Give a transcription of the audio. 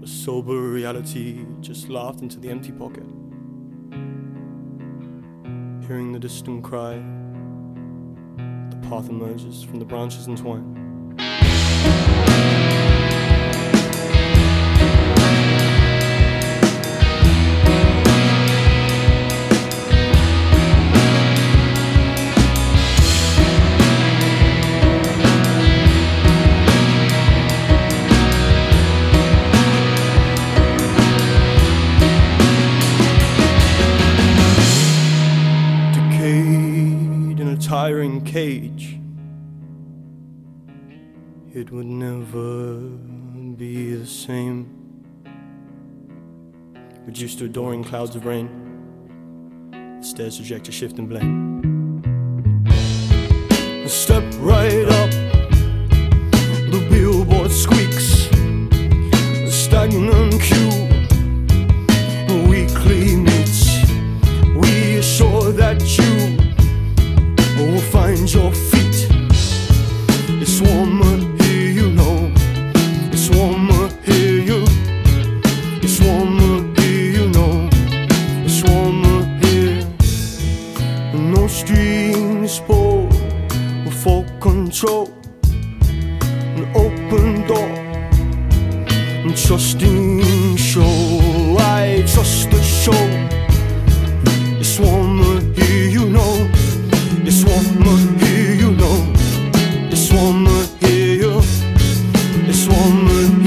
A sober reality just laughed into the empty pocket. Hearing the distant cry, the path emerges from the branches entwined. Tiring cage, it would never be the same. Reduced to adoring clouds of rain, the stairs reject a shift and blame. Step right up, the billboard squeaks, the stagnant queue, weekly meets, we assure that you will find your feet. It's warmer here, you know. It's warmer here, you. It's warmer here, you know. It's warmer here. No strings pulled for control. An open door. Trusting show. I trust the show. It's warmer here, you know. It's warmer here, you know. It's warmer here, you. It's warmer here.